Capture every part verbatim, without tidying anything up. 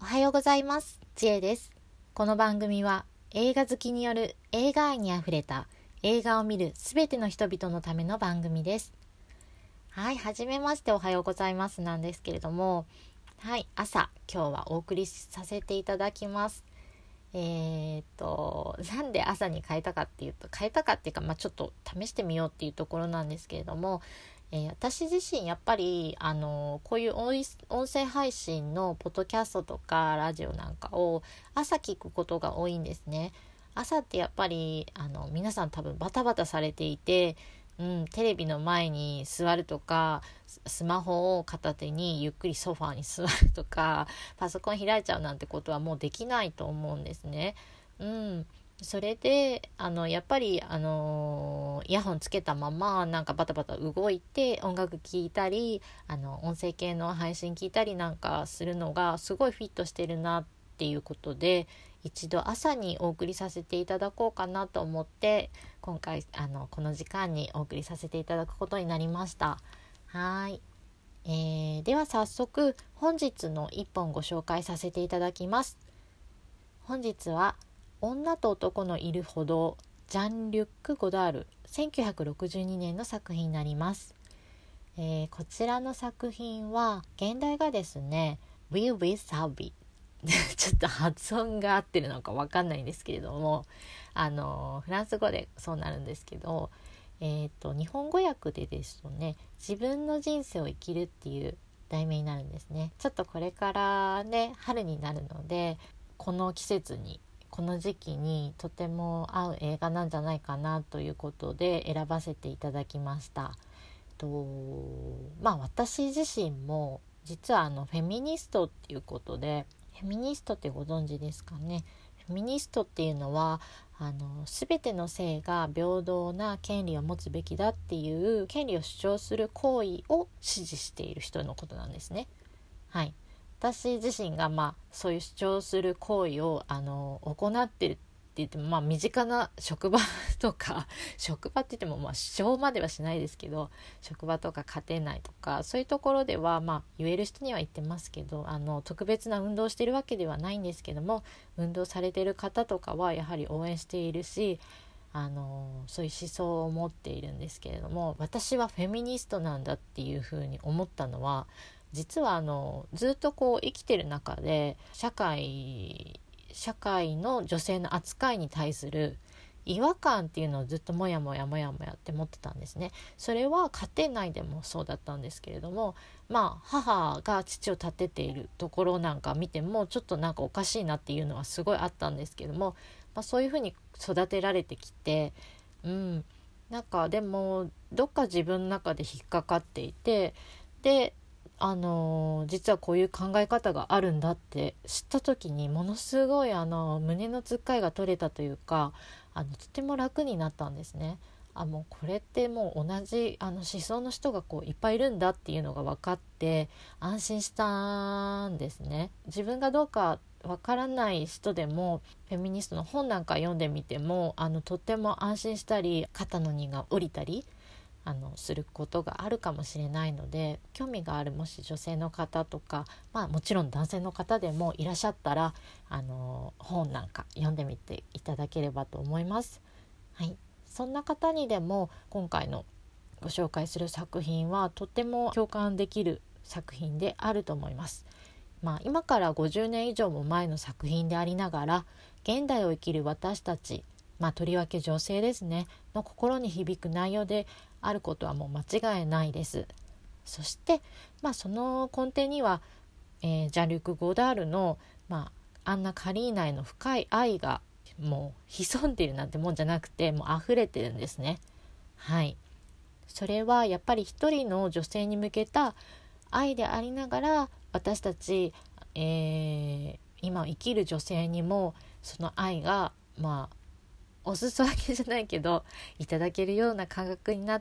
おはようございます。ちえです。この番組は映画好きによる映画愛にあふれた映画を見るすべての人々のための番組です。はい、はじめましておはようございますなんですけれども、はい、朝今日はお送りさせていただきます。えーっとなんで朝に変えたかっていうと変えたかっていうか、まあ、ちょっと試してみようっていうところなんですけれども、えー、私自身やっぱりあのこういう音声配信のポッドキャストとかラジオなんかを朝聞くことが多いんですね。朝ってやっぱりあの皆さん多分バタバタされていて、うん、テレビの前に座るとかスマホを片手にゆっくりソファーに座るとかパソコン開いちゃうなんてことはもうできないと思うんですね。うん、それであのやっぱりあのイヤホンつけたままなんかバタバタ動いて音楽聴いたりあの音声系の配信聞いたりなんかするのがすごいフィットしてるなっていうことで、一度朝にお送りさせていただこうかなと思って今回あのこの時間にお送りさせていただくことになりました。はい、えー、では早速本日の一本ご紹介させていただきます。本日は女と男のいる歩道、ジャン・リュック・ゴダール、せんきゅうひゃくろくじゅうにねんの作品になります。えー、こちらの作品は現代がですね Will with Sabi ちょっと発音が合ってるのか分かんないんですけれども、あのフランス語でそうなるんですけど、えーと、日本語訳でですとね、自分の人生を生きるっていう題名になるんですね。ちょっとこれからね春になるので、この季節にこの時期にとても合う映画なんじゃないかなということで選ばせていただきました。とまあ私自身も実はあのフェミニストっていうことで、フェミニストってご存知ですかね。フェミニストっていうのはあの全ての性が平等な権利を持つべきだっていう権利を主張する行為を支持している人のことなんですね。はい、私自身がまあそういう主張する行為をあの行ってるって言っても、まあ身近な職場とか職場って言ってもまあ主張まではしないですけど、職場とか家庭内とかそういうところではまあ言える人には言ってますけど、あの特別な運動をしてるわけではないんですけども、運動されてる方とかはやはり応援しているし、あのそういう思想を持っているんですけれども、私はフェミニストなんだっていうふうに思ったのは、実はあのずっとこう生きてる中で社会社会の女性の扱いに対する違和感っていうのをずっともやもやもやもやって持ってたんですね。それは家庭内でもそうだったんですけれども、まあ母が父を立てているところなんか見てもちょっとなんかおかしいなっていうのはすごいあったんですけども、まあ、そういうふうに育てられてきて、うんなんかでもどっか自分の中で引っかかっていて、であの実はこういう考え方があるんだって知った時にものすごいあの胸のつっかえが取れたというか、あのとても楽になったんですね。あもうこれってもう同じあの思想の人がこういっぱいいるんだっていうのが分かって安心したんですね。自分がどうかわからない人でもフェミニストの本なんか読んでみてもあのとっても安心したり肩の荷が下りたりあのすることがあるかもしれないので、興味があるもし女性の方とか、まあ、もちろん男性の方でもいらっしゃったらあの本なんか読んでみていただければと思います。はい、そんな方にでも今回のご紹介する作品はとても共感できる作品であると思います。まあ、今からごじゅうねん以上も前の作品でありながら現代を生きる私たち、まあ、とりわけ女性ですねの心に響く内容であることはもう間違いないです。そして、まあ、その根底には、えー、ジャン・リュック・ゴダールの、まあ、アンナ・カリーナへの深い愛がもう潜んでいるなんてもんじゃなくてもう溢れてるんですね。はい、それはやっぱり一人の女性に向けた愛でありながら、私たち、えー、今生きる女性にもその愛がまあお裾分けじゃないけどいただけるような感覚になって、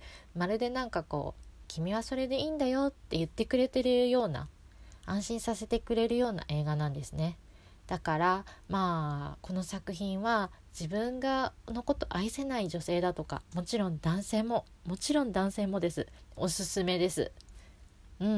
まるでなんかこう君はそれでいいんだよって言ってくれてるような、安心させてくれるような映画なんですね。だからまあこの作品は自分がのこと愛せない女性だとか、もちろん男性ももちろん男性もです、おすすめです。うん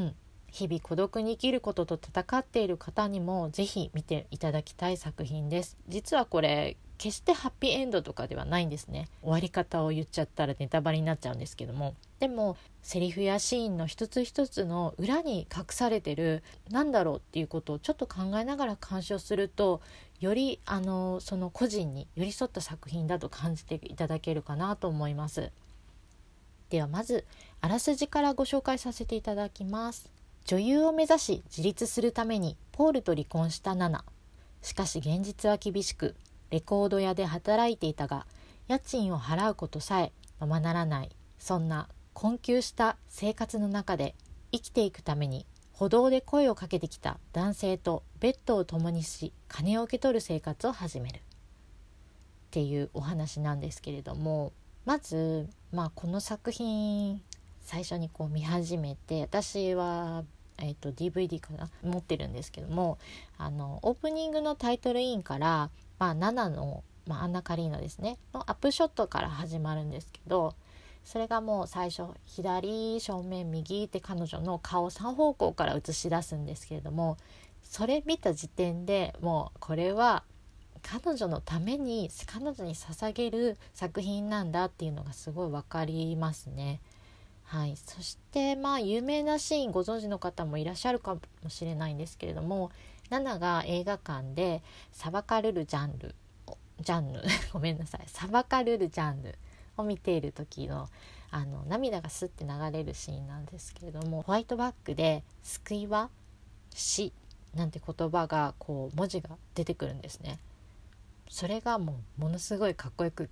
日々孤独に生きることと戦っている方にもぜひ見ていただきたい作品です。実はこれ決してハッピーエンドとかではないんですね。終わり方を言っちゃったらネタバレになっちゃうんですけども、でもセリフやシーンの一つ一つの裏に隠されてるなんだろうっていうことをちょっと考えながら鑑賞すると、よりあのその個人に寄り添った作品だと感じていただけるかなと思います。ではまずあらすじからご紹介させていただきます。女優を目指し自立するためにポールと離婚したナナ。しかし現実は厳しく、レコード屋で働いていたが家賃を払うことさえままならない。そんな困窮した生活の中で生きていくために歩道で声をかけてきた男性とベッドを共にし金を受け取る生活を始めるっていうお話なんですけれども、まず、まあ、この作品最初にこう見始めて、私は、えーと、ディーブイディー かな持ってるんですけども、あのオープニングのタイトルインから、まあ、ナナの、まあ、アンナ・カリーナですねのアップショットから始まるんですけど、それがもう最初左正面右って彼女の顔さん方向から映し出すんですけれども、それ見た時点でもうこれは彼女のために彼女に捧げる作品なんだっていうのがすごい分かりますね。はい、そしてまあ有名なシーンご存知の方もいらっしゃるかもしれないんですけれども、ナナが映画館でサバカルルジャンルジャンヌごめんなさいサバカルルジャンルを見ている時のあの涙がスッて流れるシーンなんですけれども、ホワイトバックで救いは死なんて言葉がこう文字が出てくるんですね。それがもうものすごいかっこよくって、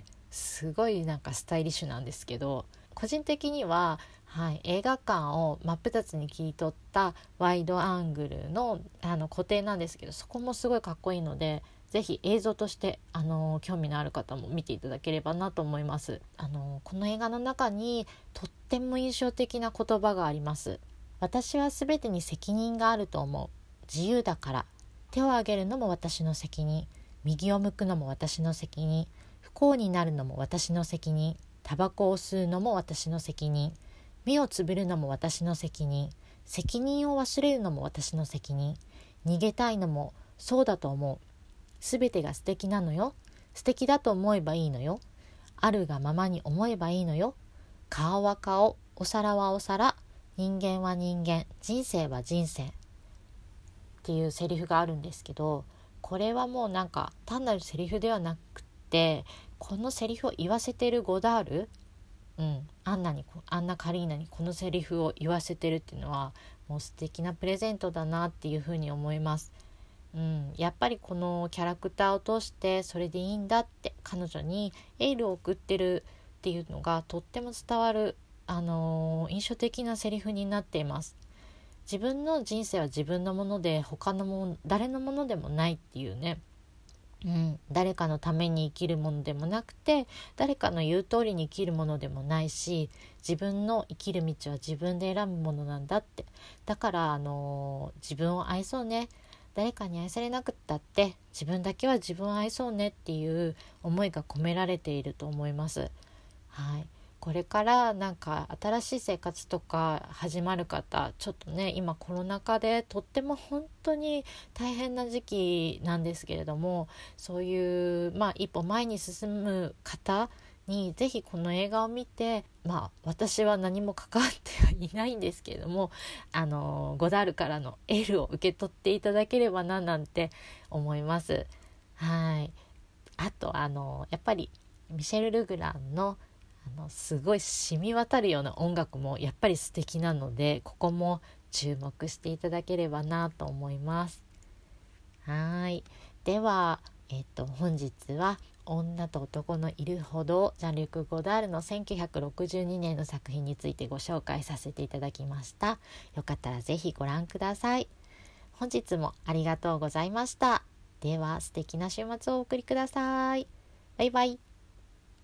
すごいなんかスタイリッシュなんですけど、個人的には、はい、映画館を真っ二つに切り取ったワイドアングル の, あの固定なんですけど、そこもすごいかっこいいので、ぜひ映像としてあの興味のある方も見ていただければなと思います。あのこの映画の中にとっても印象的な言葉があります。私はすべてに責任があると思う。自由だから。手を挙げるのも私の責任。右を向くのも私の責任。不幸になるのも私の責任。タバコを吸うのも私の責任。目をつぶるのも私の責任。責任を忘れるのも私の責任。逃げたいのもそうだと思う。すべてが素敵なのよ。素敵だと思えばいいのよ。あるがままに思えばいいのよ。顔は顔、お皿はお皿、人間は人間、人生は人生っていうセリフがあるんですけど、これはもうなんか単なるセリフではなくて、このセリフを言わせてるゴダール、うん、アンナにアンナ・カリーナにこのセリフを言わせてるっていうのはもう素敵なプレゼントだなっていうふうに思います。うん、やっぱりこのキャラクターを通してそれでいいんだって彼女にエールを送ってるっていうのがとっても伝わる、あのー、印象的なセリフになっています。自分の人生は自分のもので他のもの誰のものでもないっていうね、うん、誰かのために生きるものでもなくて誰かの言う通りに生きるものでもないし、自分の生きる道は自分で選ぶものなんだって。だから、あのー、自分を愛そうね、誰かに愛されなくったって自分だけは自分を愛そうねっていう思いが込められていると思います。はい、これからなんか新しい生活とか始まる方、ちょっとね今コロナ禍でとっても本当に大変な時期なんですけれども、そういうまあ一歩前に進む方にぜひこの映画を見て、まあ私は何も関わってはいないんですけれども、あのゴダールからのエールを受け取っていただければななんて思います。はい。あとあのやっぱりミシェル・ルグランのあのすごい染み渡るような音楽もやっぱり素敵なので、ここも注目していただければなと思います。はい。では、えっと、本日は女と男のいるほどジャンルク・ゴダールのせんきゅうひゃくろくじゅうにねんの作品についてご紹介させていただきました。よかったらぜひご覧ください。本日もありがとうございました。では素敵な週末をお送りください。バイバイ。